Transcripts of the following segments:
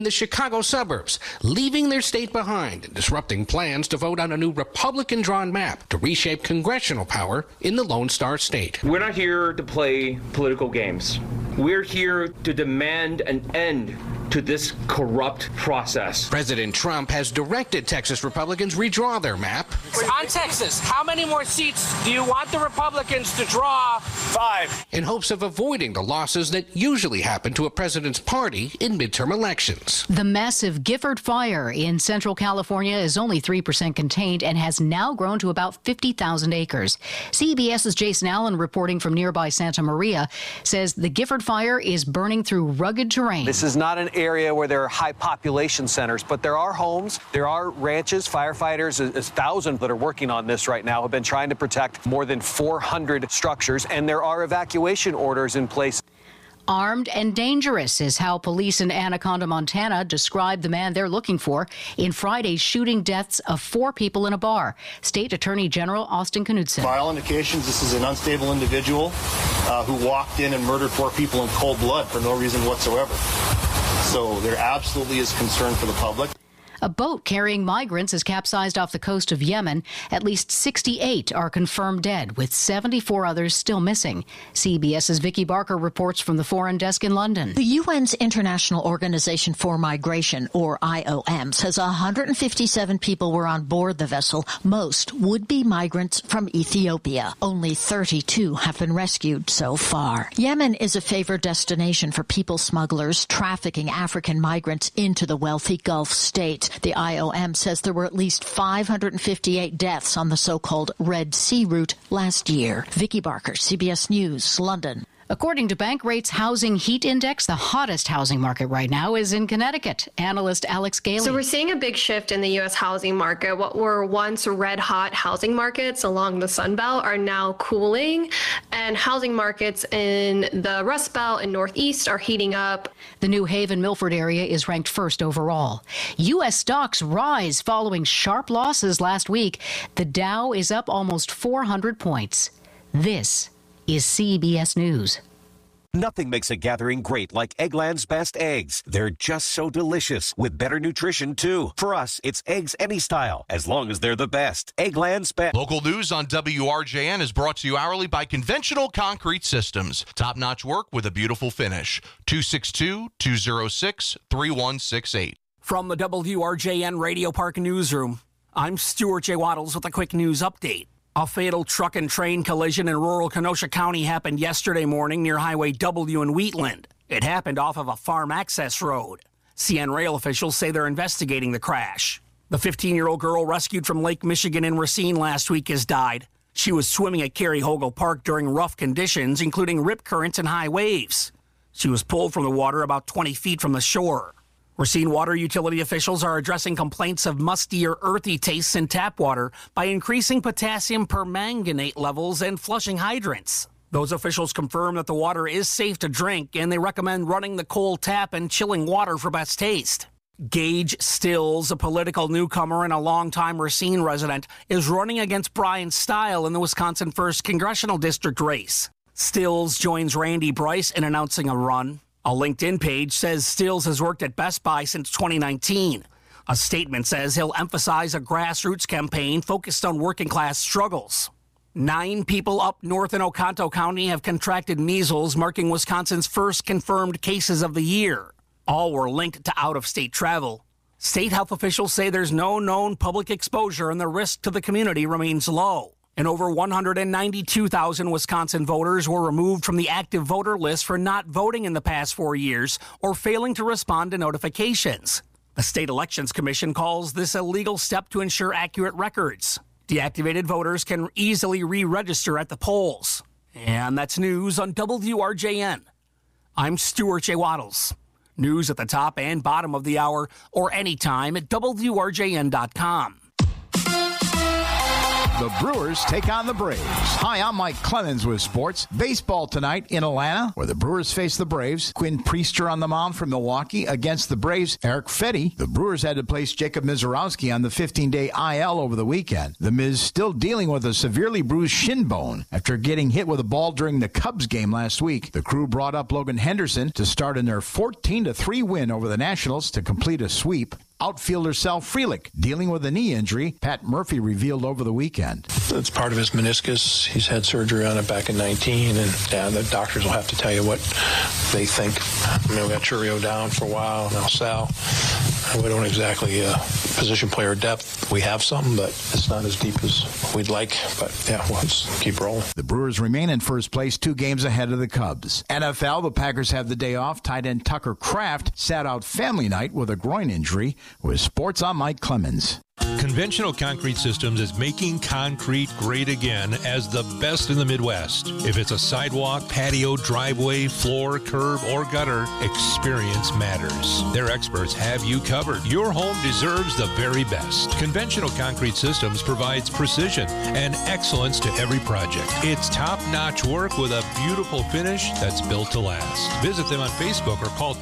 the Chicago suburbs, leaving their state behind and disrupting plans to vote on a new Republican-drawn map to reshape congressional power in the Lone Star State. We're not here to play political games. We're here to demand an end to this corrupt process. President Trump has directed Texas Republicans redraw their map. On Texas, how many more seats do you want the Republicans to draw? 5. In hopes of avoiding the losses that usually happen to a president's party in midterm elections. The massive Gifford fire in Central California is only 3% contained and has now grown to about 50,000 acres. CBS's Jason Allen, reporting from nearby Santa Maria, says the Gifford fire is burning through rugged terrain. This is not an area where there are high population centers, but there are homes, there are ranches. Firefighters, 1,000 that are working on this right now, have been trying to protect more than 400 structures, and there are evacuation orders in place. Armed and dangerous is how police in Anaconda, Montana described the man they're looking for in Friday's shooting deaths of 4 people in a bar. State Attorney General Austin Knudsen. By all indications, this is an unstable individual who walked in and murdered 4 people in cold blood for no reason whatsoever. So there absolutely is concern for the public. A boat carrying migrants has capsized off the coast of Yemen. At least 68 are confirmed dead, with 74 others still missing. CBS's Vicky Barker reports from the Foreign Desk in London. The UN's International Organization for Migration, or IOM, says 157 people were on board the vessel, most would-be migrants from Ethiopia. Only 32 have been rescued so far. Yemen is a favored destination for people smugglers trafficking African migrants into the wealthy Gulf state. The IOM says there were at least 558 deaths on the so-called Red Sea route last year. Vicky Barker, CBS News, London. According to Bankrate's Housing Heat Index, the hottest housing market right now is in Connecticut. Analyst Alex Gailey. So we're seeing a big shift in the U.S. housing market. What were once red-hot housing markets along the Sun Belt are now cooling, and housing markets in the Rust Belt and Northeast are heating up. The New Haven-Milford area is ranked first overall. U.S. stocks rise following sharp losses last week. The Dow is up almost 400 points. This is CBS News. Nothing makes a gathering great like Eggland's Best Eggs. They're just so delicious, with better nutrition, too. For us, it's eggs any style, as long as they're the best. Eggland's Best. Local news on WRJN is brought to you hourly by Conventional Concrete Systems. Top-notch work with a beautiful finish. 262-206-3168. From the WRJN Radio Park Newsroom, I'm Stuart J. Waddles with a quick news update. A fatal truck and train collision in rural Kenosha County happened yesterday morning near Highway W in Wheatland. It happened off of a farm access road. CN Rail officials say they're investigating the crash. The 15-year-old girl rescued from Lake Michigan in Racine last week has died. She was swimming at Cary Hogle Park during rough conditions, including rip currents and high waves. She was pulled from the water about 20 feet from the shore. Racine water utility officials are addressing complaints of musty or earthy tastes in tap water by increasing potassium permanganate levels and flushing hydrants. Those officials confirm that the water is safe to drink, and they recommend running the cold tap and chilling water for best taste. Gage Stills, a political newcomer and a longtime Racine resident, is running against Brian Stile in the Wisconsin 1st Congressional District race. Stills joins Randy Bryce in announcing a run. A LinkedIn page says Stills has worked at Best Buy since 2019. A statement says he'll emphasize a grassroots campaign focused on working-class struggles. 9 people up north in Oconto County have contracted measles, marking Wisconsin's first confirmed cases of the year. All were linked to out-of-state travel. State health officials say there's no known public exposure and the risk to the community remains low. And over 192,000 Wisconsin voters were removed from the active voter list for not voting in the past 4 years or failing to respond to notifications. The State Elections Commission calls this a legal step to ensure accurate records. Deactivated voters can easily re-register at the polls. And that's news on WRJN. I'm Stuart J. Waddles. News at the top and bottom of the hour or anytime at WRJN.com. The Brewers take on the Braves. Hi, I'm Mike Clemens with sports. Baseball tonight in Atlanta, where the Brewers face the Braves. Quinn Priester on the mound for Milwaukee against the Braves. Eric Fetty. The Brewers had to place Jacob Mizorowski on the 15-day IL over the weekend. The Miz still dealing with a severely bruised shin bone after getting hit with a ball during the Cubs game last week. The crew brought up Logan Henderson to start in their 14-3 win over the Nationals to complete a sweep. Outfielder Sal Frelick dealing with a knee injury, Pat Murphy revealed over the weekend. It's part of his meniscus. He's had surgery on it back in 19, and the doctors will have to tell you what they think. I mean, we got Churio down for a while, now Sal. We don't exactly position player depth. We have some, but it's not as deep as we'd like. But yeah, we'll just keep rolling. The Brewers remain in first place, 2 games ahead of the Cubs. NFL, the Packers have the day off. Tight end Tucker Kraft sat out family night with a groin injury. With sports, I'm Mike Clemens. Conventional Concrete Systems is making concrete great again as the best in the Midwest. If it's a sidewalk, patio, driveway, floor, curb, or gutter, experience matters. Their experts have you covered. Your home deserves the very best. Conventional Concrete Systems provides precision and excellence to every project. It's top-notch work with a beautiful finish that's built to last. Visit them on Facebook or call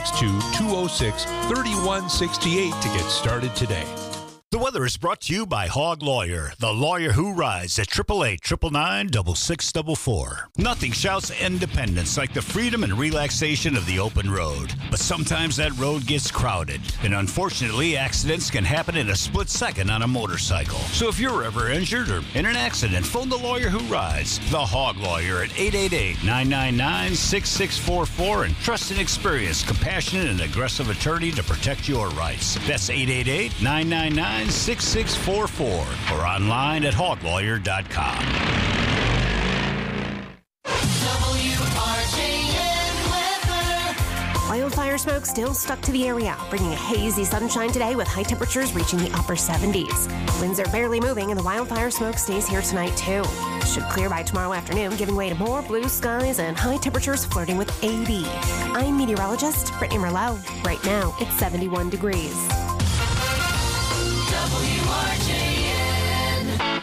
262-206-3168 to get started today. The weather is brought to you by Hog Lawyer, the lawyer who rides at 888-999-6644. Nothing shouts independence like the freedom and relaxation of the open road. But sometimes that road gets crowded, and unfortunately, accidents can happen in a split second on a motorcycle. So if you're ever injured or in an accident, phone the lawyer who rides, the Hog Lawyer, at 888-999-6644, and trust an experienced, compassionate, and aggressive attorney to protect your rights. That's 888-999-6644 or online at hoglawyer.com. Wildfire smoke still stuck to the area, bringing a hazy sunshine today with high temperatures reaching the upper 70s. Winds are barely moving and the wildfire smoke stays here tonight too. Should clear by tomorrow afternoon, giving way to more blue skies and high temperatures flirting with 80. I'm meteorologist Brittany Merlot. Right now, it's 71 degrees. WRJN.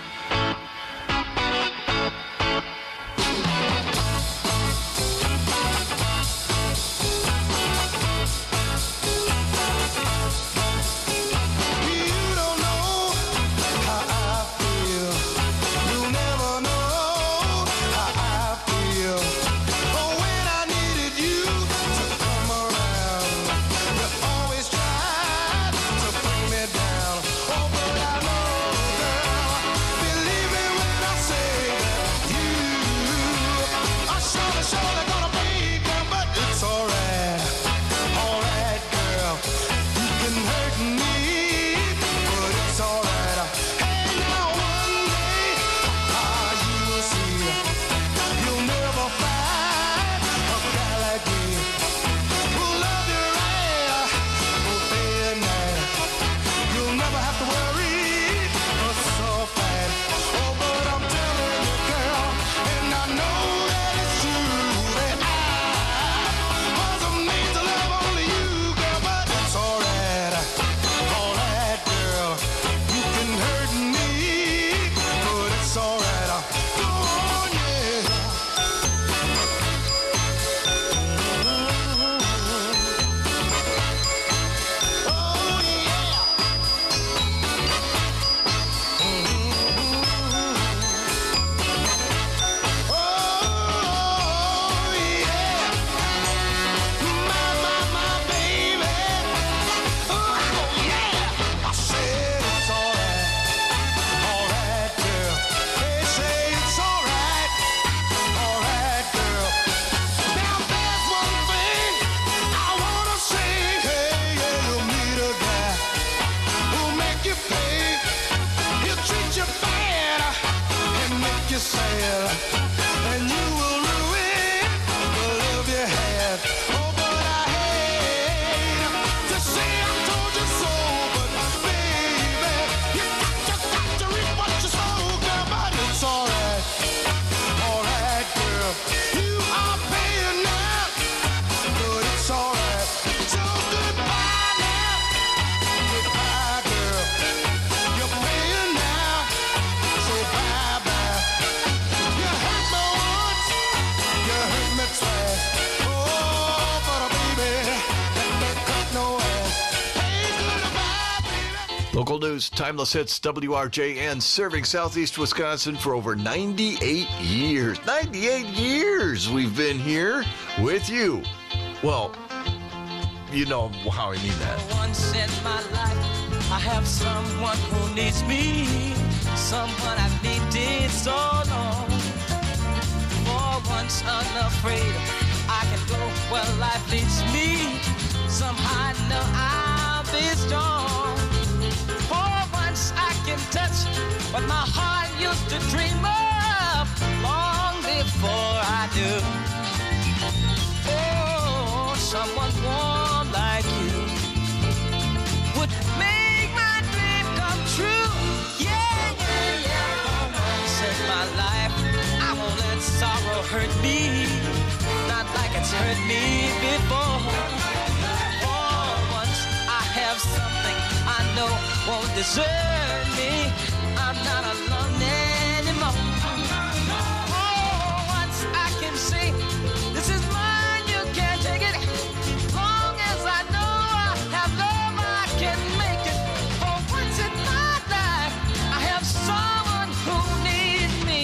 Local news, Timeless Hits, WRJN, serving Southeast Wisconsin for over 98 years. 98 years we've been here with you. Well, you know how I mean that. Once in my life, I have someone who needs me, someone I've needed so long. For once unafraid, I can go where life leads me. Somehow I know I'll be strong. For once I can touch what my heart used to dream of long before I do. Oh, someone warm like you would make my dream come true. Yeah, yeah, yeah. For once in my life, I won't let sorrow hurt me, not like it's hurt me before. For once I have something I know won't desert me. I'm not alone anymore. Oh, once I can say, this is mine, you can't take it. Long as I know I have love, I can make it. For once in my life, I have someone who needs me.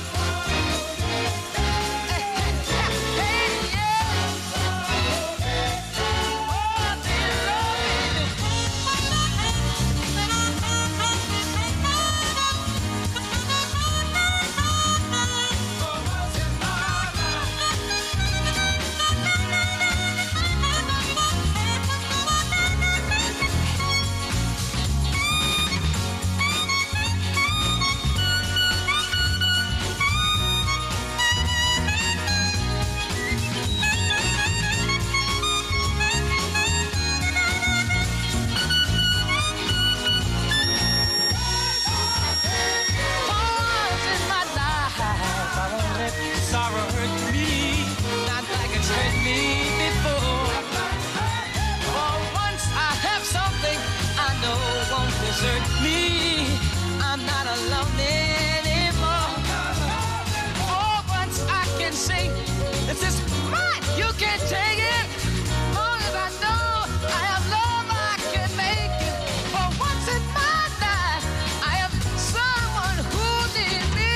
Sorrow hurt me, not like it's hurt me before. For once I have something I know won't desert me. I'm not alone anymore. For once I can say, this is mine, you can't take it. Long as I know I have love, I can make it. For once in my life, I have someone who needs me.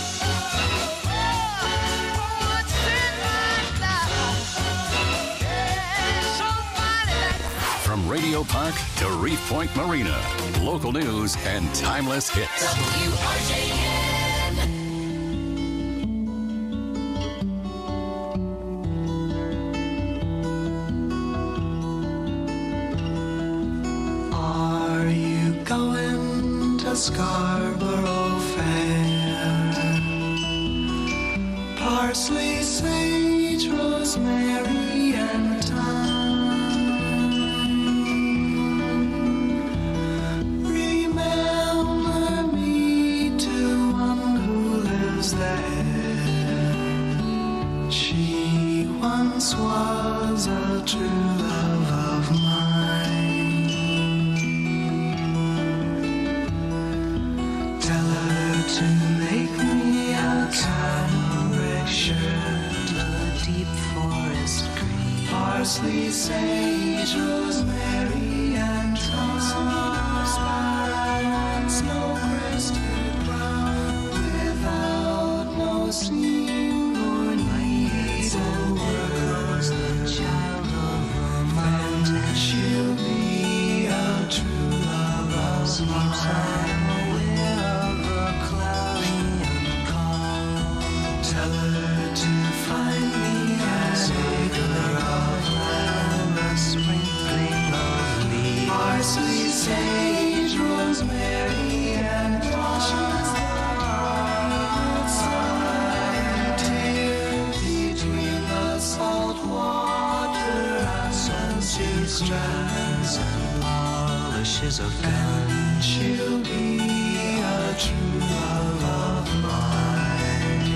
From Radio Park to Reef Point Marina, local news and timeless hits. Are you going to Scarborough Fair? Parsley, sage, rosemary, and thyme. Remember me to one who lives there. She once was a true love of mine. Tell her to make me a cambric shirt, a deep forest green, parsley, sage, rosemary, and thyme. Snow-crested brown, without no seam or needs and words, the child of romance. She'll be a true love of mine. I'm aware of the cloudy and calm. Tell her to find me an acre of land, a sprinkling of leaves, parsley, sage, rosemary, and thyme. Between the salt water and sea strands and polishes of gun, she'll be a true love of mine.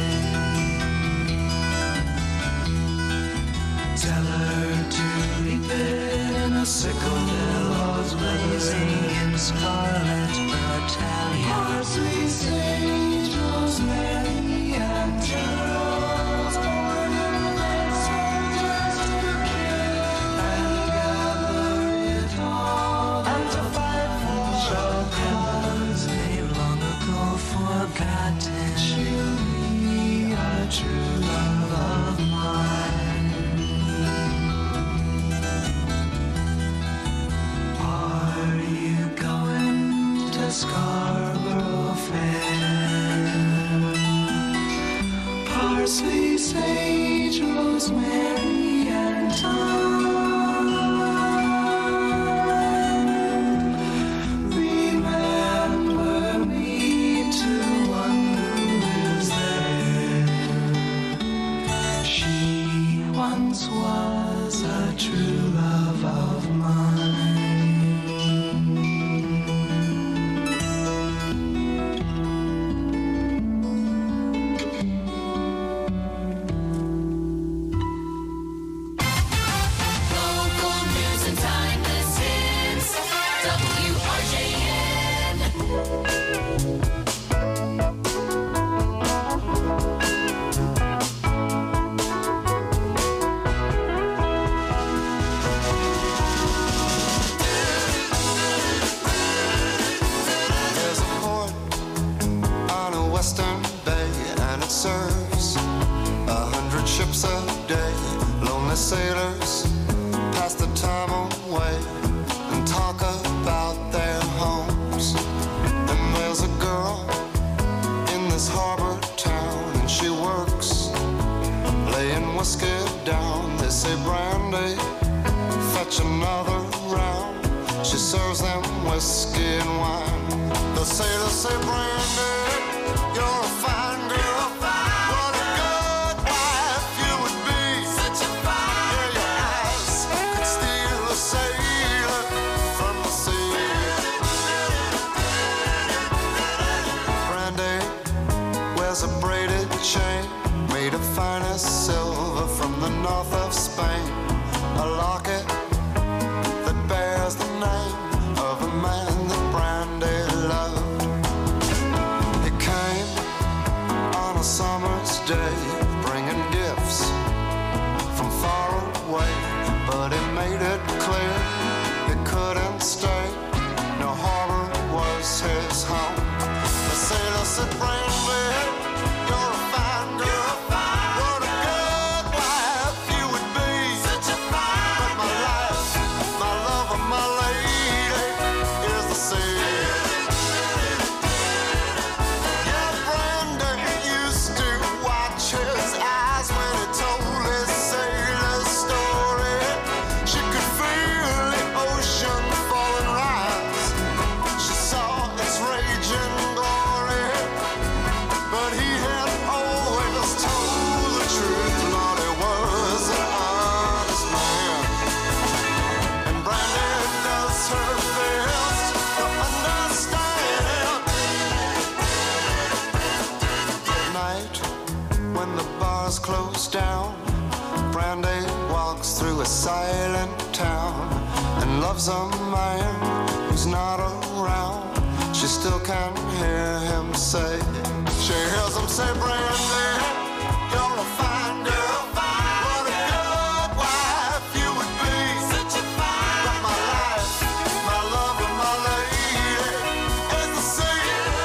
Tell her to reap it in a sickle, billows blazing in scarlet battalion. Parsley, sage, rosemary, and geraniums, born in the soldiers together, and gather it all, and to fight for the Scarborough Fair. Parsley, sage, rosemary, and thyme. Remember me to one who lives there. She once was a true love of mine. Western Bay, and it serves 100 ships a day. Lonely sailors pass the time away and talk about their homes. And there's a girl in this harbor town, and she works laying whiskey down. They say, Brandy, fetch another round. She serves them whiskey and wine. The sailors say, Brandy, you're a fine girl. What a good wife you would be. Such a fine. Yeah, your eyes could steal a sailor from the sea. Brandy wears a braided chain made of finest silver from the north of Spain. A locket that bears the name of a man that Brandy loved. A summer's day, bringing gifts from far away, but he made it clear he couldn't stay. No harbor was his home. The sailor said, Brandy, you're a fine girl. What a good wife you would be. Such a fine. But my life, my love, and my lady is the sea. His eyes when he told his sailor story. She could feel the ocean fall and rise. She saw its raging glory. But he had always told the truth. Lord, he was an honest man. And Brandy does her best to understand. At night, when the bars close down, Brandy walks through a silent town and loves a man who's not around. She still can hear him say, she hears him say, Brandy, you're a fine girl. What a good wife you would be. Such a fine. But my life, my love, and my lady is the sea.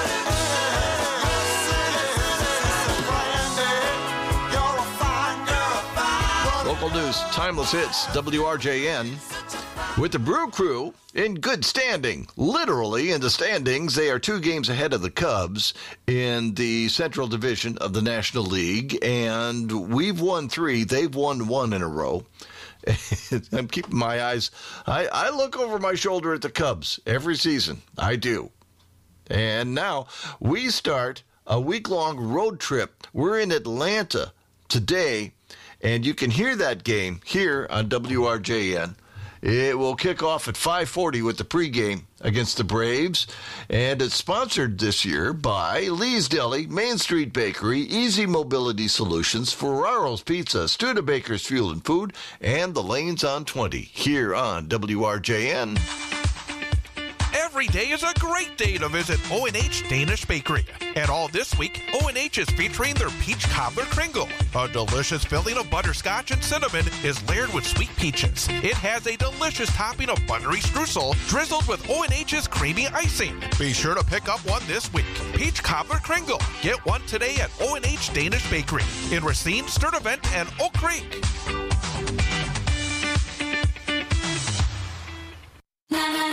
Local news, timeless hits, WRJN. With the Brew Crew in good standing, literally in the standings, they are 2 games ahead of the Cubs in the Central Division of the National League, and we've won 3. They've won 1 in a row. I'm keeping my eyes. I look over my shoulder at the Cubs every season. I do. And now we start a week-long road trip. We're in Atlanta today, and you can hear that game here on WRJN. It will kick off at 5:40 with the pregame against the Braves, and it's sponsored this year by Lee's Deli, Main Street Bakery, Easy Mobility Solutions, Ferraro's Pizza, Studebaker's Fuel and Food, and the Lanes on 20 here on WRJN. Every day is a great day to visit O&H Danish Bakery. And all this week, O&H is featuring their Peach Cobbler Kringle. A delicious filling of butterscotch and cinnamon is layered with sweet peaches. It has a delicious topping of buttery streusel drizzled with O&H's creamy icing. Be sure to pick up one this week. Peach Cobbler Kringle. Get one today at O&H Danish Bakery in Racine, Sturtevant, and Oak Creek. Hey,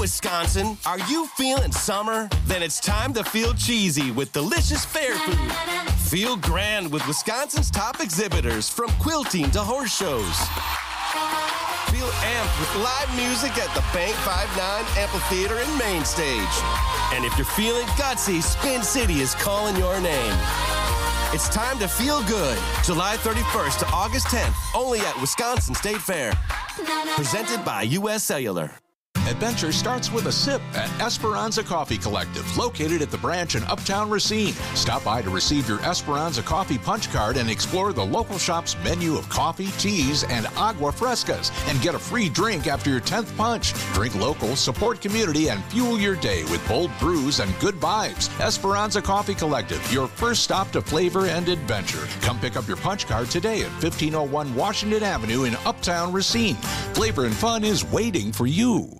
Wisconsin, are you feeling summer? Then it's time to feel cheesy with delicious fair food. Feel grand with Wisconsin's top exhibitors, from quilting to horse shows. Feel amped with live music at the Bank 5-9 Amphitheater and Main Stage. And if you're feeling gutsy, Spin City is calling your name. It's time to feel good. July 31st to August 10th, only at Wisconsin State Fair. Presented by U.S. Cellular. Adventure starts with a sip at Esperanza Coffee Collective, located at the branch in Uptown Racine. Stop by to receive your Esperanza Coffee punch card and explore the local shop's menu of coffee, teas, and agua frescas, and get a free drink after your 10th punch. Drink local, support community, and fuel your day with bold brews and good vibes. Esperanza Coffee Collective, your first stop to flavor and adventure. Come pick up your punch card today at 1501 Washington Avenue in Uptown Racine. Flavor and fun is waiting for you.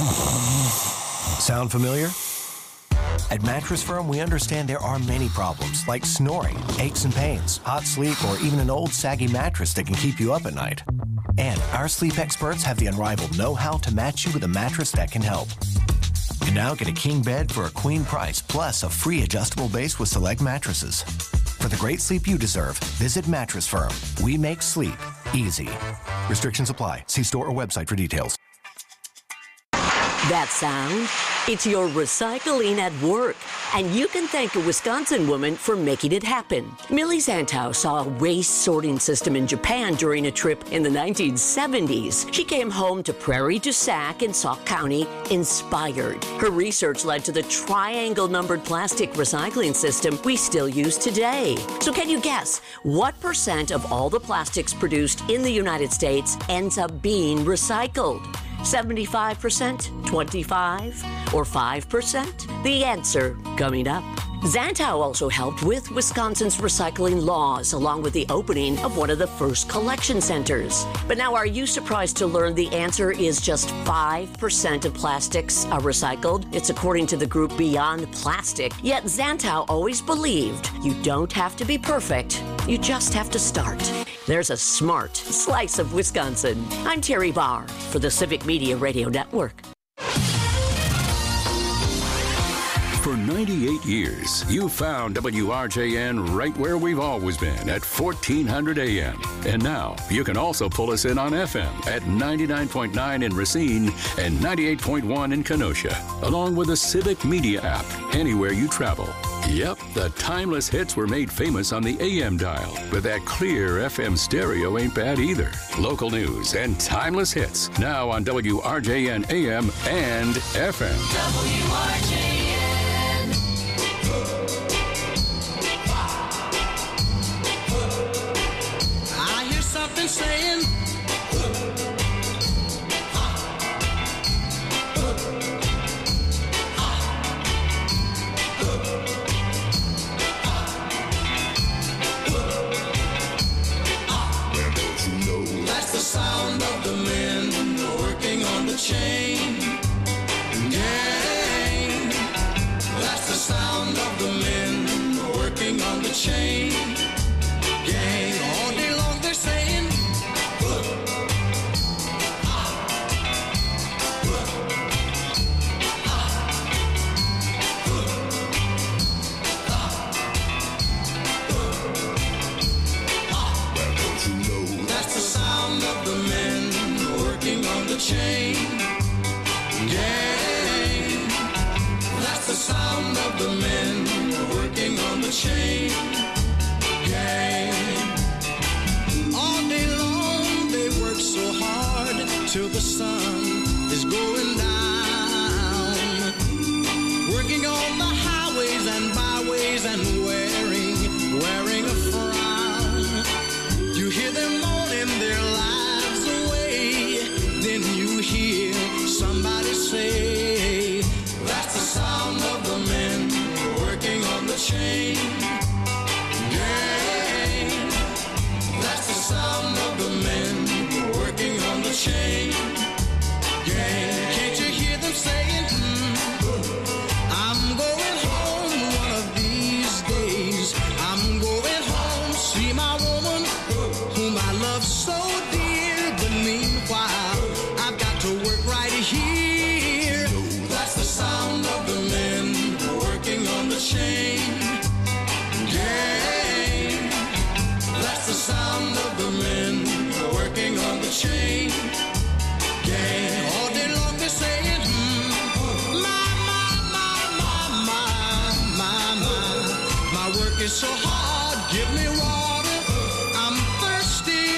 Sound familiar? At Mattress Firm, we understand there are many problems, like snoring, aches and pains, hot sleep, or even an old saggy mattress that can keep you up at night. And our sleep experts have the unrivaled know-how to match you with a mattress that can help. And now get a king bed for a queen price, plus a free adjustable base with select mattresses. For the great sleep you deserve, visit Mattress Firm. We make sleep easy. Restrictions apply. See store or website for details. That sound? It's your recycling at work. And you can thank a Wisconsin woman for making it happen. Millie Zantow saw a waste sorting system in Japan during a trip in the 1970s. She came home to Prairie du Sac in Sauk County inspired. Her research led to the triangle numbered plastic recycling system we still use today. So can you guess what % of all the plastics produced in the United States ends up being recycled? 75%, 25%, or 5%? The answer coming up. Zantow also helped with Wisconsin's recycling laws, along with the opening of one of the first collection centers. But now, are you surprised to learn the answer is just 5% of plastics are recycled? It's according to the group Beyond Plastic. Yet Zantow always believed you don't have to be perfect, you just have to start. There's a smart slice of Wisconsin. I'm Terry Barr for the Civic Media Radio Network. For 98 years, you found WRJN right where we've always been at 1400 AM. And now you can also pull us in on FM at 99.9 in Racine and 98.1 in Kenosha, along with the Civic Media app anywhere you travel. Yep, the timeless hits were made famous on the AM dial, but that clear FM stereo ain't bad either. Local news and timeless hits now on WRJN AM and FM. WRJN. I hear something saying, that's the sound of the men working on the chain gang. That's the sound of the men working on the chain gang. All day long they're saying, that's the sound of the men working on the chain gang. That's the sound of the men working on the chain gang. All day long they work so hard till the sun is going down, working on the highways and byways and wearing a frown. You hear them moaning their lives away, then you hear somebody say, that's the sound of the men working on the chain gang. That's the sound of the men working on the chain working so hard, give me water. I'm thirsty,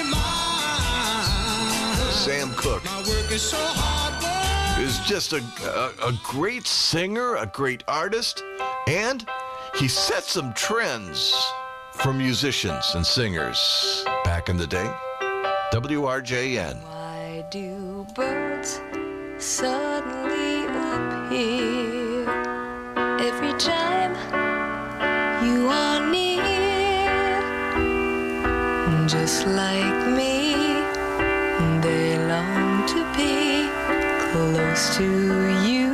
my Sam Cooke. My work is so hard, boy. Is just a great singer, a great artist, and he set some trends for musicians and singers back in the day. WRJN. Why do birds suddenly appear every time you are near? Just like me, they long to be close to you.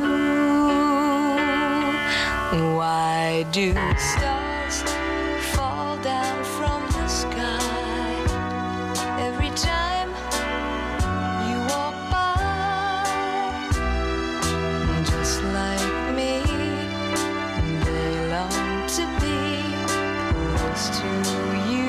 Why do stars fall down from the sky every time you walk by? Just like me, they long to be close to you.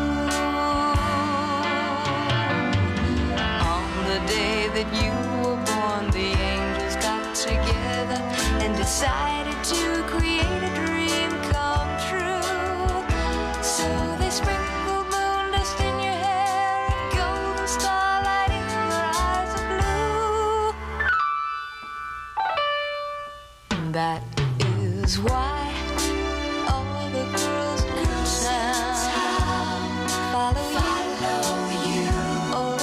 On the day that you were born, the angels got together and decided to create a dream come true. So they sprinkled moon dust in your hair and golden starlight in your eyes of blue. That is why all the girls in town follow you all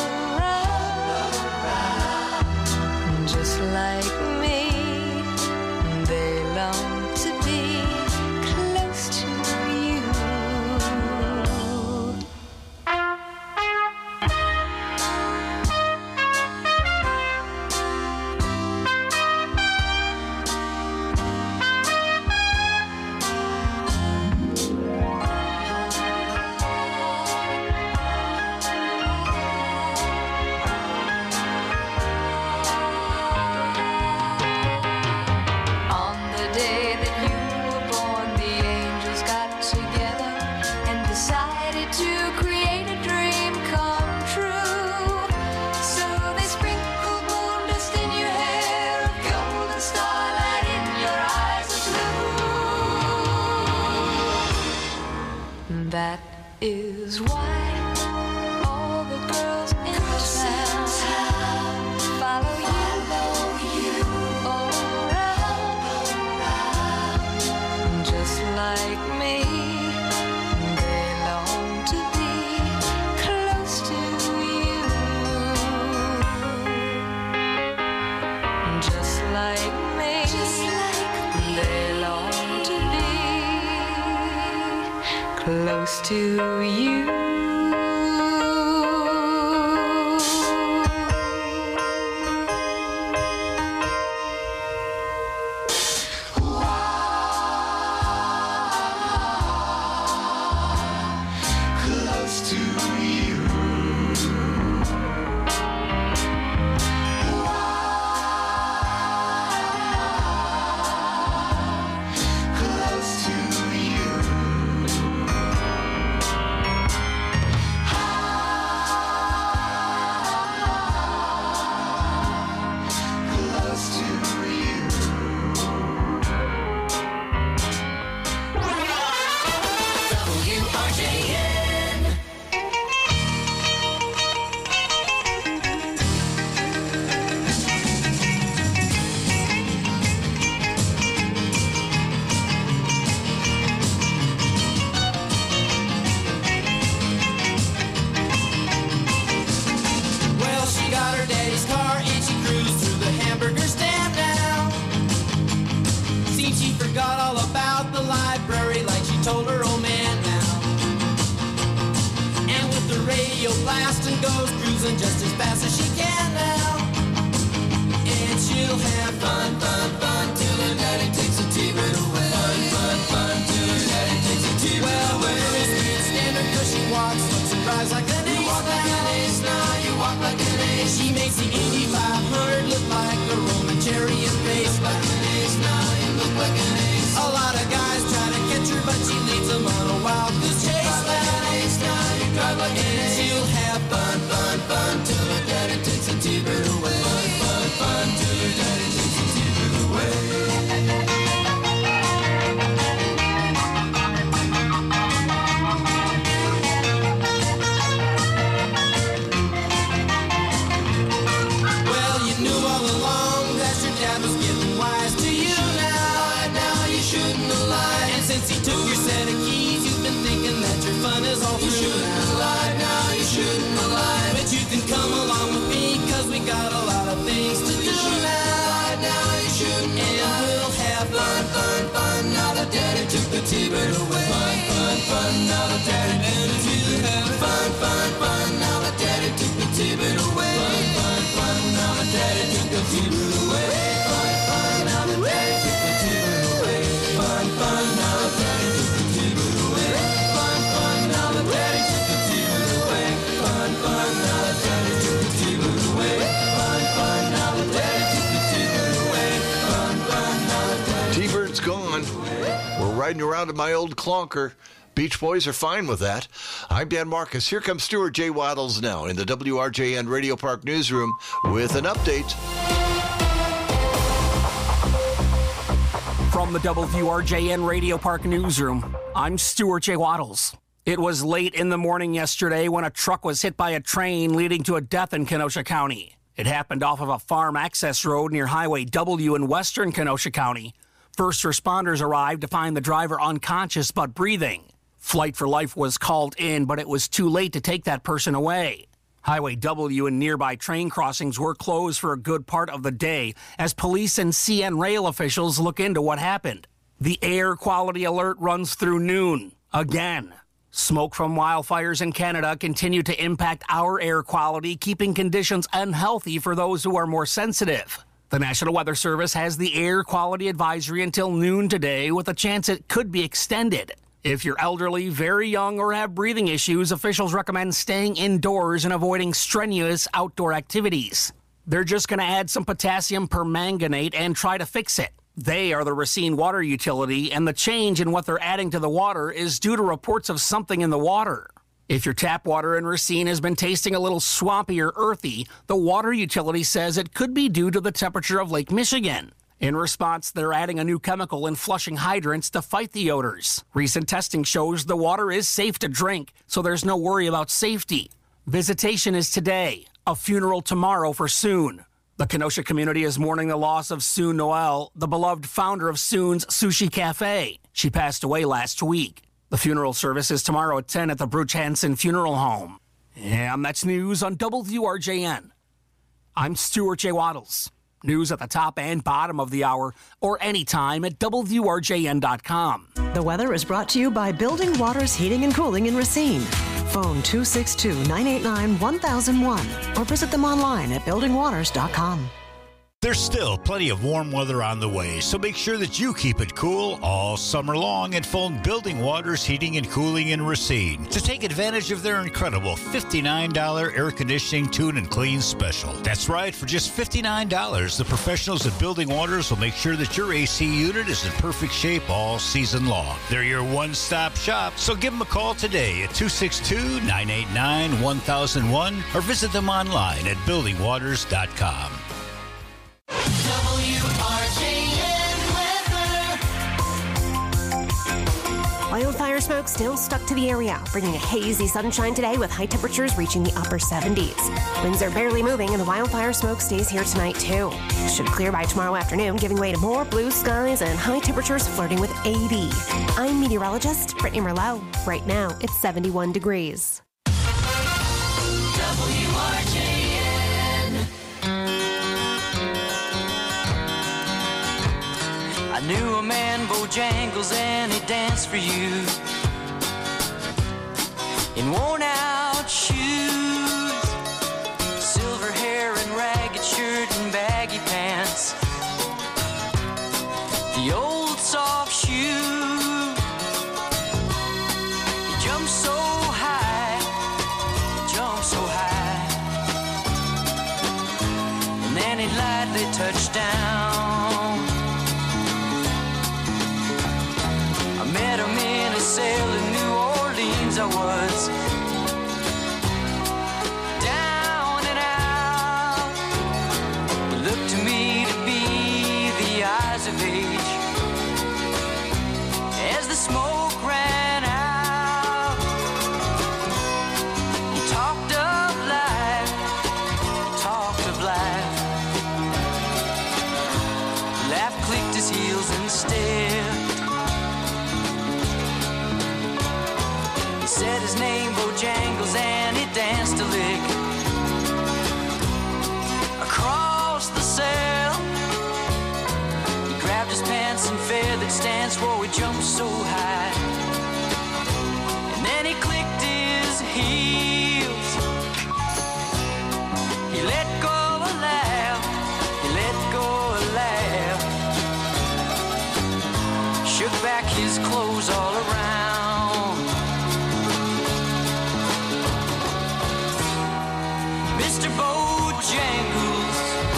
around. Just like me, they long to be close to you. On the day that you were born, the angels got together and decided to create a dream come true. So they sprinkled moon dust in your hair, of golden starlight in your eyes of blue. That is why all the girls in town follow you all around. Just like me, they long to be close to you. Just like me, they long to be close to you. Close to you. Close to you. Close to you. WRJN. Well, she got her daddy's car and she cruised through the hamburger stand now. Seems she forgot all about the library like she told her old man now. And with the radio blasting goes cruising just as fast as she can now. And she'll have fun, fun, fun till her daddy takes a T-bird away. Fun, fun, fun till her daddy takes a T-bird away. Well, the girls can't stand her 'cause she walks, looks and drives like an ace. You walk like an ace now, you walk like an ace. She makes the Indy 500 look like a Roman chariot race. Like an ace now, you look like an ace. A lot of guys try to catch her, but she leads them on a wild goose chase. Like an ace now, you drive like an ace. She'll have fun, fun, fun till her daddy takes a T-bird away. Fun, fun, fun till her daddy takes a T-bird away. since he took your set of keys, you've been thinking that your fun is all through. You shouldn't have lied now, you shouldn't have lied. But you can come along with me, cause we got a lot of things to do now. You shouldn't have lied. And we'll have fun, fun, fun. Now that daddy took the T-bird away. Fun, fun, fun. Now that daddy took the fun, fun, fun. Now that daddy took the T-bird away. Fun, fun, fun. Now that daddy took the T-bird away. Fun, fun. Now that daddy took the T-bird away. Fun, fun. Now that daddy took the T-bird away. Fun, fun. Now that daddy took the T-bird away. Fun, fun. Now that daddy took the T-bird away. Fun, fun. Now that daddy took the T-bird away. Fun, fun. Now that daddy. T-bird's gone. We're riding around in my old clunker. Beach Boys are fine with that. I'm Dan Marcus. Here comes Stuart J. Waddles now in the WRJN Radio Park newsroom with an update. From the WRJN Radio Park newsroom, I'm Stuart J. Waddles. It was late in the morning yesterday when a truck was hit by a train, leading to a death in Kenosha County. It happened off of a farm access road near Highway W in western Kenosha County. First responders arrived to find the driver unconscious but breathing. Flight for Life was called in, but it was too late to take that person away. Highway W and nearby train crossings were closed for a good part of the day as police and CN Rail officials look into what happened. The air quality alert runs through noon. Again. Smoke from wildfires in Canada continue to impact our air quality, keeping conditions unhealthy for those who are more sensitive. The National Weather Service has the air quality advisory until noon today, with a chance it could be extended. If you're elderly, very young, or have breathing issues, officials recommend staying indoors and avoiding strenuous outdoor activities. They're just going to add some potassium permanganate and try to fix it. They are the Racine Water Utility, and the change in what they're adding to the water is due to reports of something in the water. If your tap water in Racine has been tasting a little swampy or earthy, the water utility says it could be due to the temperature of Lake Michigan. In response, they're adding a new chemical in flushing hydrants to fight the odors. Recent testing shows the water is safe to drink, so there's no worry about safety. Visitation is today, a funeral tomorrow for Soon. The Kenosha community is mourning the loss of Sue Noel, the beloved founder of Soon's Sushi Cafe. She passed away last week. The funeral service is tomorrow at 10 at the Bruch Hansen Funeral Home. And that's news on WRJN. I'm Stuart J. Waddles. News at the top and bottom of the hour, or anytime at WRJN.com. The weather is brought to you by Building Waters Heating and Cooling in Racine. Phone 262-989-1001 or visit them online at buildingwaters.com. There's still plenty of warm weather on the way, so make sure that you keep it cool all summer long and phone Building Waters Heating and Cooling in Racine to take advantage of their incredible $59 air conditioning tune and clean special. That's right, for just $59, the professionals at Building Waters will make sure that your AC unit is in perfect shape all season long. They're your one-stop shop, so give them a call today at 262-989-1001 or visit them online at buildingwaters.com. Wildfire smoke still stuck to the area, bringing a hazy sunshine today with high temperatures reaching the upper 70s. Winds are barely moving and the wildfire smoke stays here tonight too. Should clear by tomorrow afternoon, giving way to more blue skies and high temperatures flirting with 80. I'm meteorologist Brittany Merlot. Right now, it's 71 degrees. I knew a man, Bojangles, and he danced for you in worn-out shoes, silver hair and ragged shirt and baggy pants, the old soft shoe. He jumped so high, and then he lightly touched down. Met him in a sail in New Orleans, I was down and out. It looked to me to be the eyes of age as the smoke ran out. He talked of life, laughed, clicked his heels and stared. his pants and feathered stance, whoa, he jumped so high. And then he clicked his heels. He let go of a laugh. He let go of a laugh. Shook back his clothes all around. Mr. Bojangles,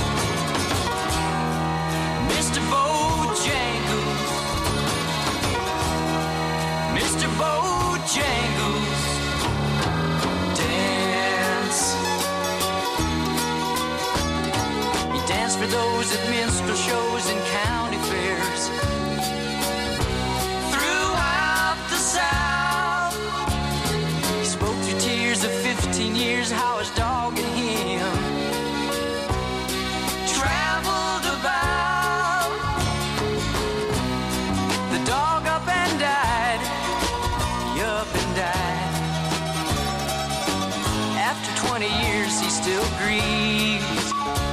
Mr. Bojangles, Mr. Bojangles, dance. He danced for those at minstrel shows and county fairs. Throughout the South, he spoke through tears of 15 years how his dog and him traveled about. The dog up and died, he up and died. After 20 years he still grieves.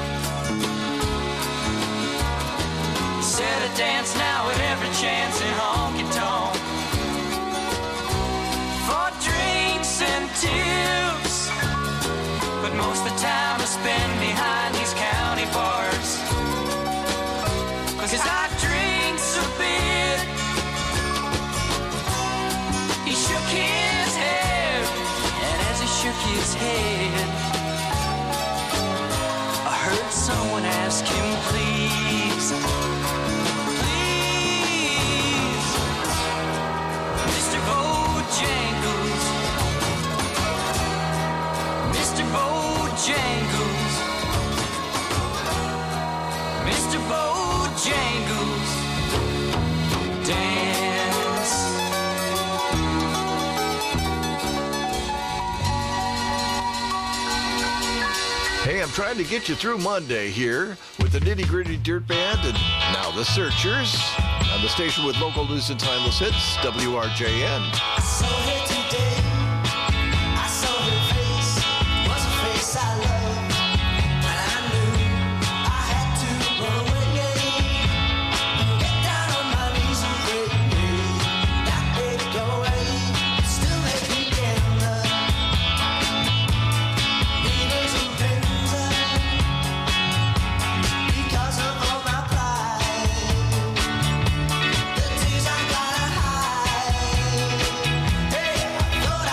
Said I dance now at every chance in honky-tonk for drinks and tips, but most of the time I spend behind these county bars, 'cause I drinks a bit. He shook his head, and as he shook his head, I heard someone ask him, please, please, Mr. Bojangles, Mr. Bojangles, Mr. Bojangles, dance. Hey, I'm trying to get you through Monday here with the Nitty Gritty Dirt Band and now the Searchers on the station with local news and timeless hits, WRJN. I saw her today. I saw her face. Was a face I loved, and I knew I had to run away. Get down on my knees and pray, that baby go away. Still make me gambler. Needles and pins because of all my pride. The tears I gotta hide. Hey, I thought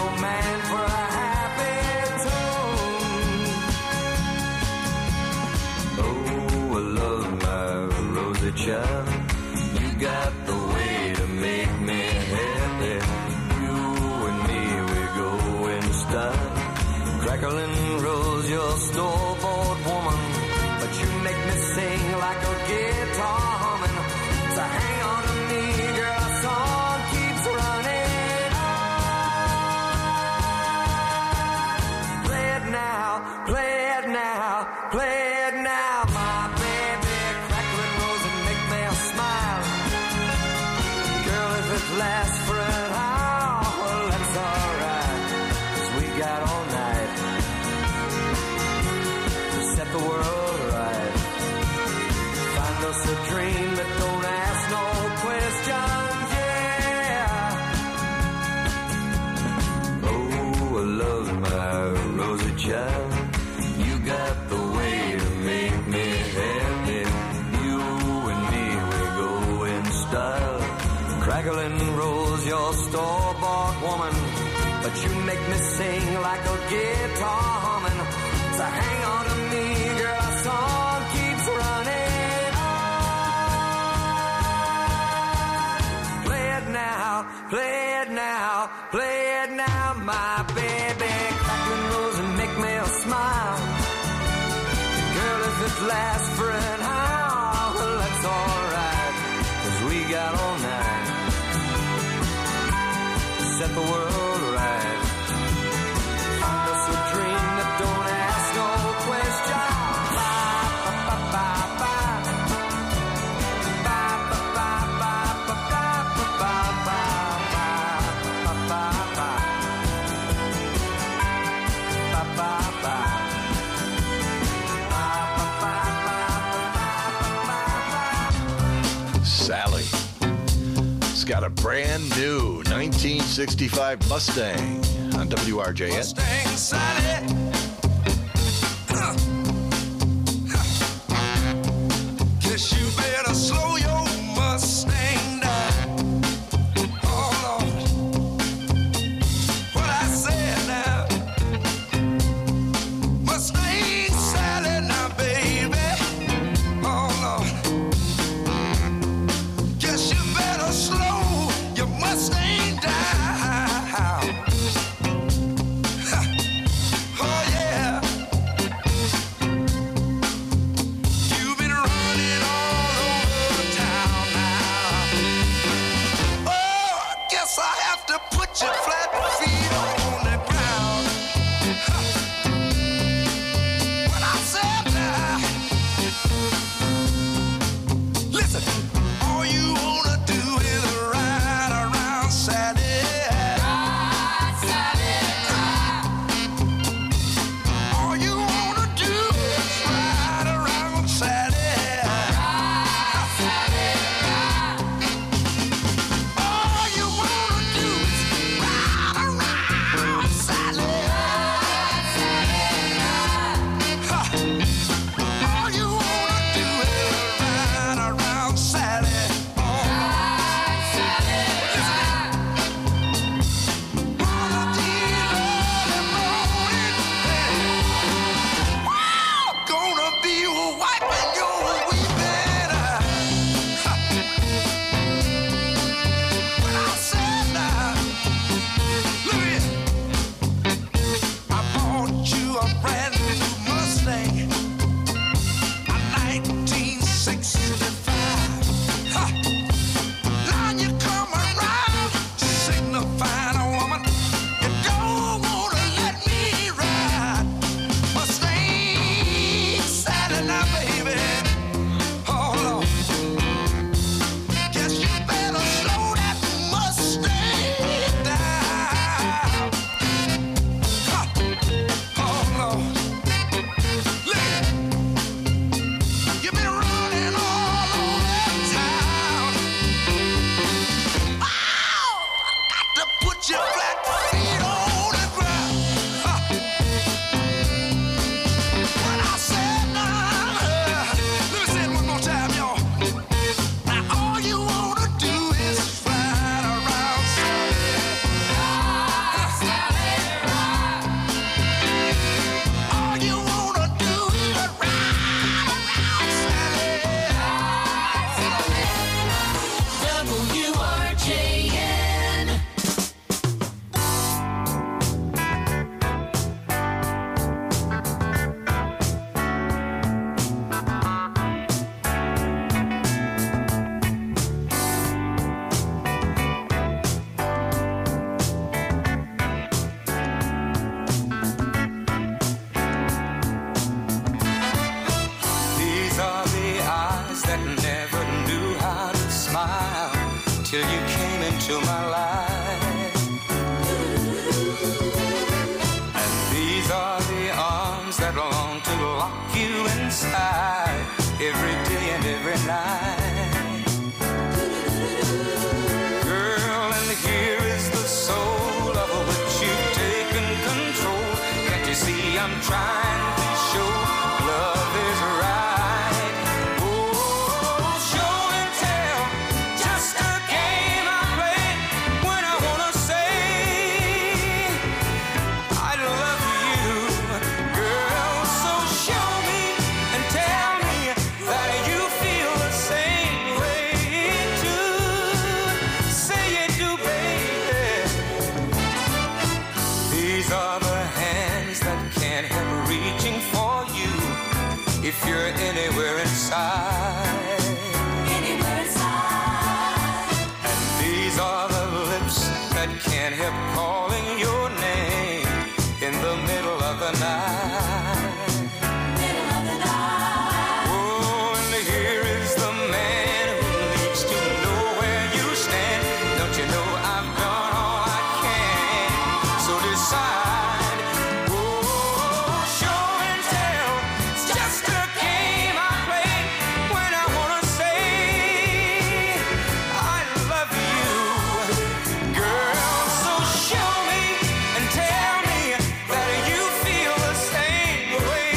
man for a happy tune. Oh, I love my rosy child. You got the way to make me happy. You and me, we go in style. Crackling rose, your store-bought woman, but you make me sing like a guitar humming. So hang on to me, girl, our song keeps running on. Play it now, play it now, play it now, my baby. Crackling rose and make me smile. Girl, if it lasts for an hour, well, that's alright, 'cause we got all night to set the world right. Find us a dream that don't ask no questions, yeah. Oh, I love my rosy child. You got the way to make me happy. You and me, we go in style. Crackling rose, your store-bought woman, but you make me sing like a guitar humming. So hang on to me, girl, our song keeps running on. Play it now, play it now, play it now, my baby. Crackling rose and make me smile. Girl, if it lasts for an hour, well, that's alright, 'cause we got all night to set the world right. Find us a dream that don't ask no question. Sally. It's got a brand new 1965 Mustang on WRJN. Mustang Sally. Guess you better slow your Mustang down. Oh, Lord. What I said now. Mustang Sally now, baby. Oh, Lord. Guess you better slow your Mustang down. Oh, into my life. And these are the arms that long to lock you inside every day and every night. Girl, and here is the soul of which you've taken control. Can't you see I'm trying to show love is right? Oh, show and tell, just a game I play when I wanna say I love you, girl. So show me and tell me that you feel the same way too. Say you do, baby. These are the hands that can't help reaching for you if you're anywhere inside. Anywhere inside. And these are the lips that can't help calling your name in the middle of the night. Middle of the night. Oh, and here is the man who needs to know where you stand. Don't you know I've done all I can? So decide. Oh, show and tell. It's just a game I play when I wanna say I love you, girl. So show me and tell me that you feel the same way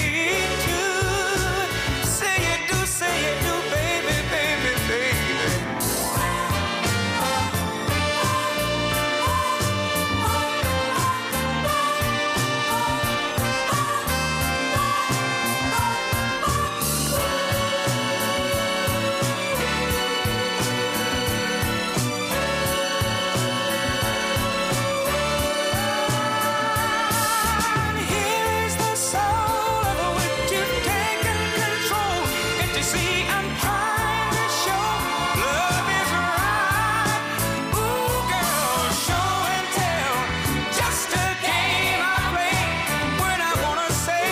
too. Say you do, baby, baby, baby. Here is the soul of which you've taken control. Can't you see I'm trying to show love is right? Ooh, girl, show and tell. Just a game I play when I wanna say,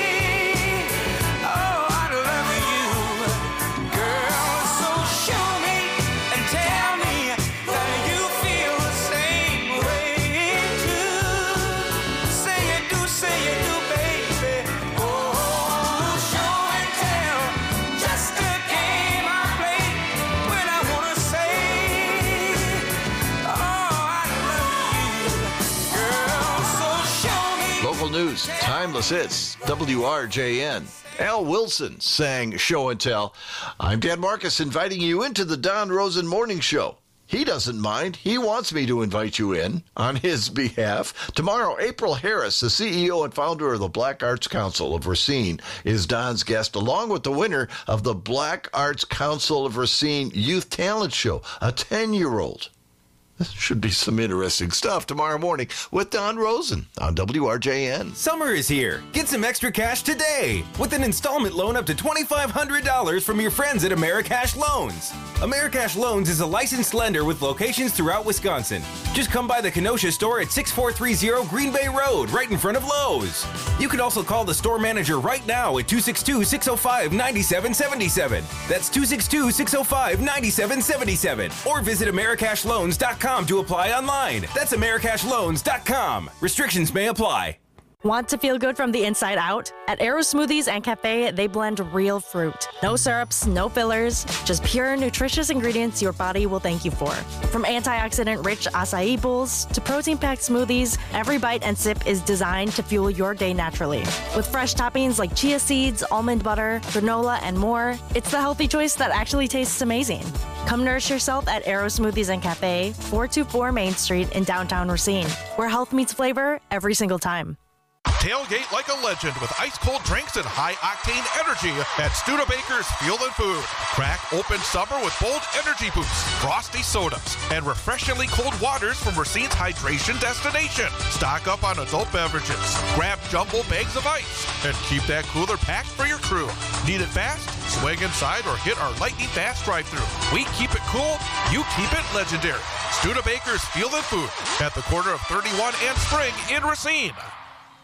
oh, I love you, girl. So show me and tell me that you feel the same way too. Say you do, baby. Oh, show and tell. Just a game I play when I wanna say, oh, I love you, girl. So show me. Local news, timeless hits, WRJN. Al Wilson sang Show and Tell. I'm Dan Marcus inviting you into the Don Rosen Morning Show. He doesn't mind. He wants me to invite you in on his behalf. Tomorrow, April Harris, the CEO and founder of the Black Arts Council of Racine, is Don's guest, along with the winner of the Black Arts Council of Racine Youth Talent Show, a 10-year-old. This should be some interesting stuff tomorrow morning with Don Rosen on WRJN. Summer is here. Get some extra cash today with an installment loan up to $2,500 from your friends at Americash Loans. Americash Loans is a licensed lender with locations throughout Wisconsin. Just come by the Kenosha store at 6430 Green Bay Road, right in front of Lowe's. You can also call the store manager right now at 262-605-9777. That's 262-605-9777. Or visit AmericashLoans.com to apply online. That's AmericashLoans.com. Restrictions may apply. Want to feel good from the inside out? At Arrow Smoothies and Cafe, they blend real fruit. No syrups, no fillers, just pure, nutritious ingredients your body will thank you for. From antioxidant-rich acai bowls to protein-packed smoothies, every bite and sip is designed to fuel your day naturally. With fresh toppings like chia seeds, almond butter, granola, and more, it's the healthy choice that actually tastes amazing. Come nourish yourself at Arrow Smoothies and Cafe, 424 Main Street in downtown Racine, where health meets flavor every single time. Tailgate like a legend with ice-cold drinks and high-octane energy at Studebaker's Fuel & Food. Crack open summer with bold energy boosts, frosty sodas, and refreshingly cold waters from Racine's hydration destination. Stock up on adult beverages, grab jumbo bags of ice, and keep that cooler packed for your crew. Need it fast? Swing inside or hit our lightning fast drive-thru. We keep it cool, you keep it legendary. Studebaker's Fuel & Food at the corner of 31 and Spring in Racine.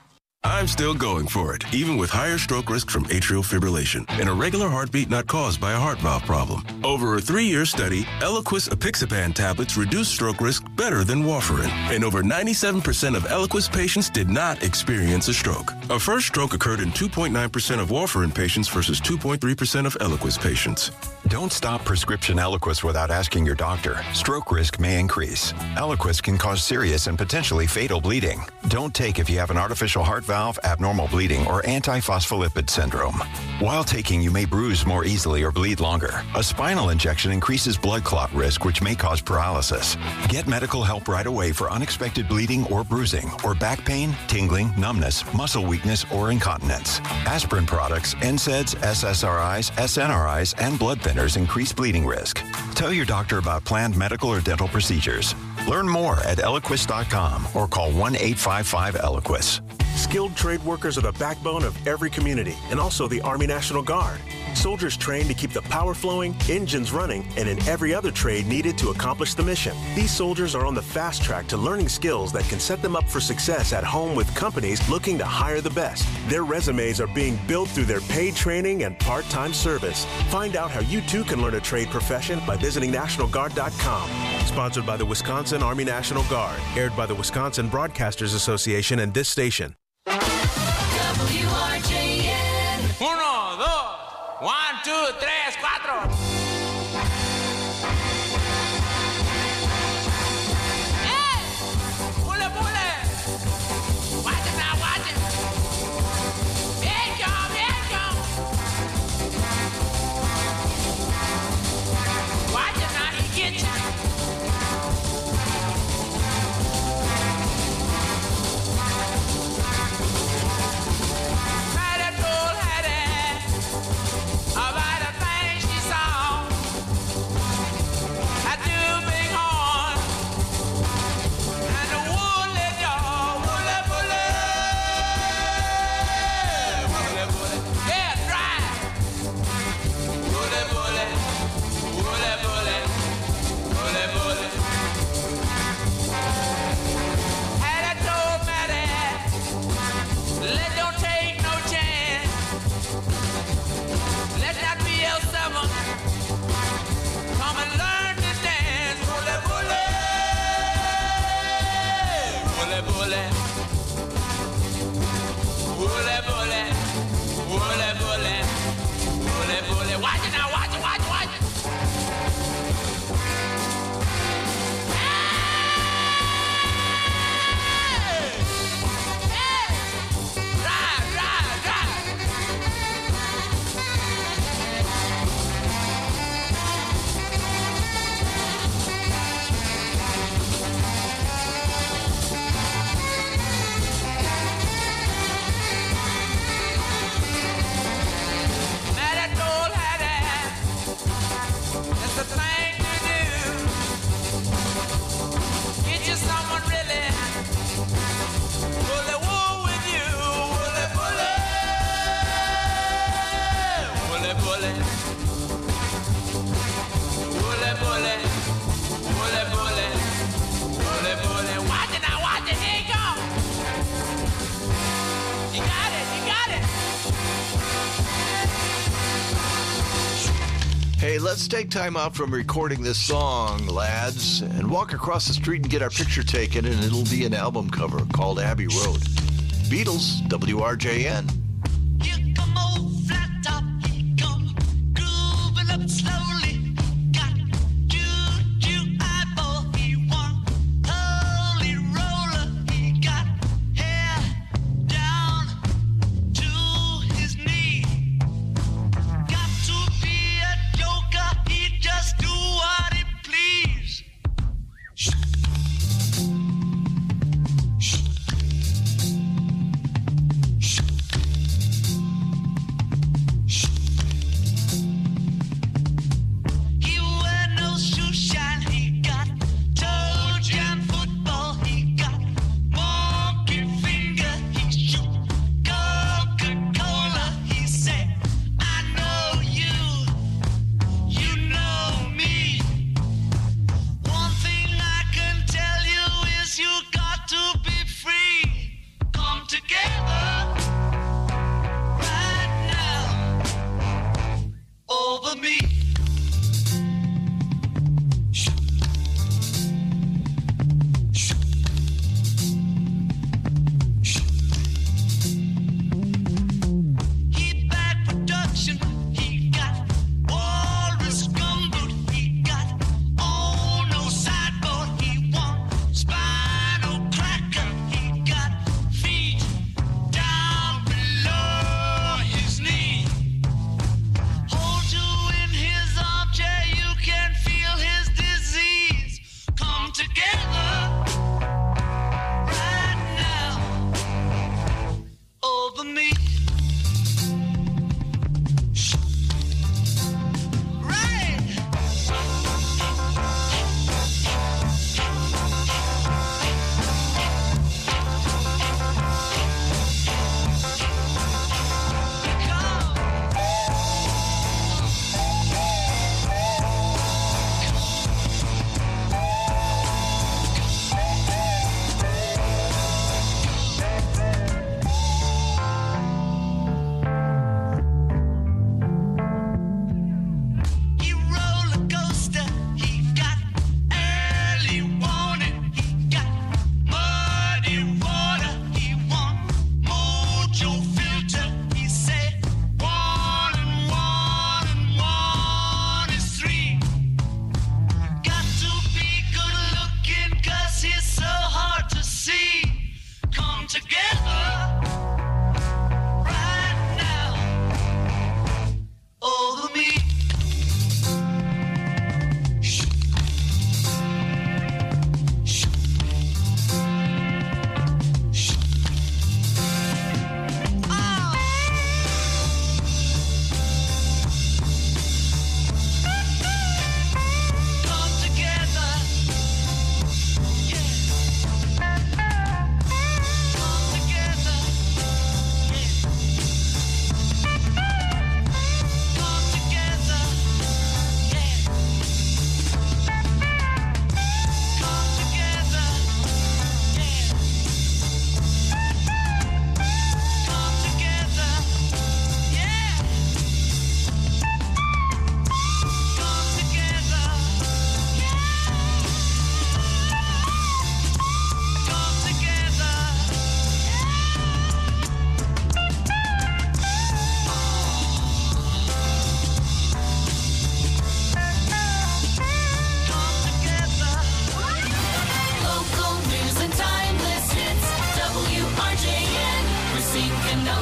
I'm still going for it, even with higher stroke risk from atrial fibrillation and a regular heartbeat not caused by a heart valve problem. Over a 3-year study, Eliquis apixaban tablets reduced stroke risk better than warfarin, and over 97% of Eliquis patients did not experience a stroke. A first stroke occurred in 2.9% of warfarin patients versus 2.3% of Eliquis patients. Don't stop prescription Eliquis without asking your doctor. Stroke risk may increase. Eliquis can cause serious and potentially fatal bleeding. Don't take if you have an artificial heart valve, abnormal bleeding, or antiphospholipid syndrome. While taking, you may bruise more easily or bleed longer. A spinal injection increases blood clot risk, which may cause paralysis. Get medical help right away for unexpected bleeding or bruising, or back pain, tingling, numbness, muscle weakness, or incontinence. Aspirin products, NSAIDs, SSRIs, SNRIs, and blood thinners increase bleeding risk. Tell your doctor about planned medical or dental procedures. Learn more at Eliquis.com or call 1-855-ELIQUIS. Skilled trade workers are the backbone of every community, and also the Army National Guard. Soldiers trained to keep the power flowing, engines running, and in every other trade needed to accomplish the mission. These soldiers are on the fast track to learning skills that can set them up for success at home with companies looking to hire the best. Their resumes are being built through their paid training and part-time service. Find out how you too can learn a trade profession by visiting NationalGuard.com. Sponsored by the Wisconsin Army National Guard. Aired by the Wisconsin Broadcasters Association and this station. WRJN. 1, 2, 1, 2, 3, 4. Hey, let's take time out from recording this song, lads, and walk across the street and get our picture taken, and it'll be an album cover called Abbey Road. Beatles, WRJN.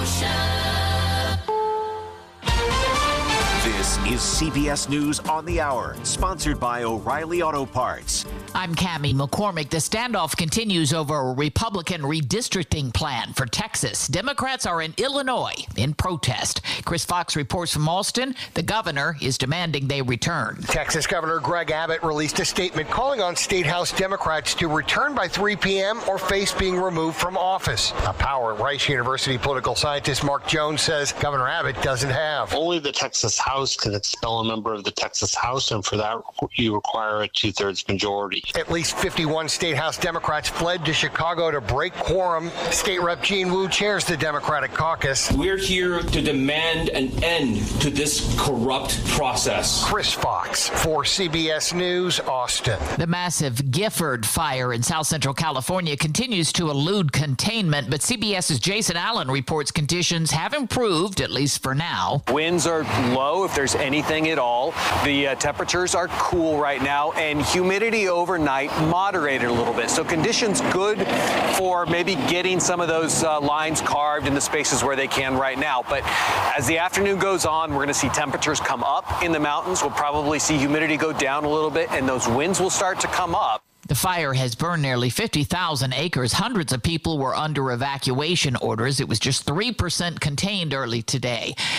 This is CBS News on the Hour, sponsored by O'Reilly Auto Parts. I'm Cammie McCormick. The standoff continues over a Republican redistricting plan for Texas. Democrats are in Illinois in protest. Chris Fox reports from Austin. The governor is demanding they return. Texas Governor Greg Abbott released a statement calling on State House Democrats to return by 3 p.m. or face being removed from office. A power at Rice University political scientist Mark Jones says Governor Abbott doesn't have. Only the Texas House can expel a member of the Texas House, and for that you require a 2/3 majority. At least 51 State House Democrats fled to Chicago to break quorum. State Rep Gene Wu chairs the Democratic caucus. We're here to demand an end to this corrupt process. Chris Fox for CBS News, Austin. The massive Gifford fire in South Central California continues to elude containment, but CBS's Jason Allen reports conditions have improved, at least for now. Winds are low, if there's anything at all. The temperatures are cool right now, and humidity overnight moderated a little bit. So conditions good for maybe getting some of those lines carved in the spaces where they can right now. But as the afternoon goes on, we're going to see temperatures come up in the mountains. We'll probably see humidity go down a little bit, and those winds will start to come up. The fire has burned nearly 50,000 acres. Hundreds of people were under evacuation orders. It was just 3% contained early today.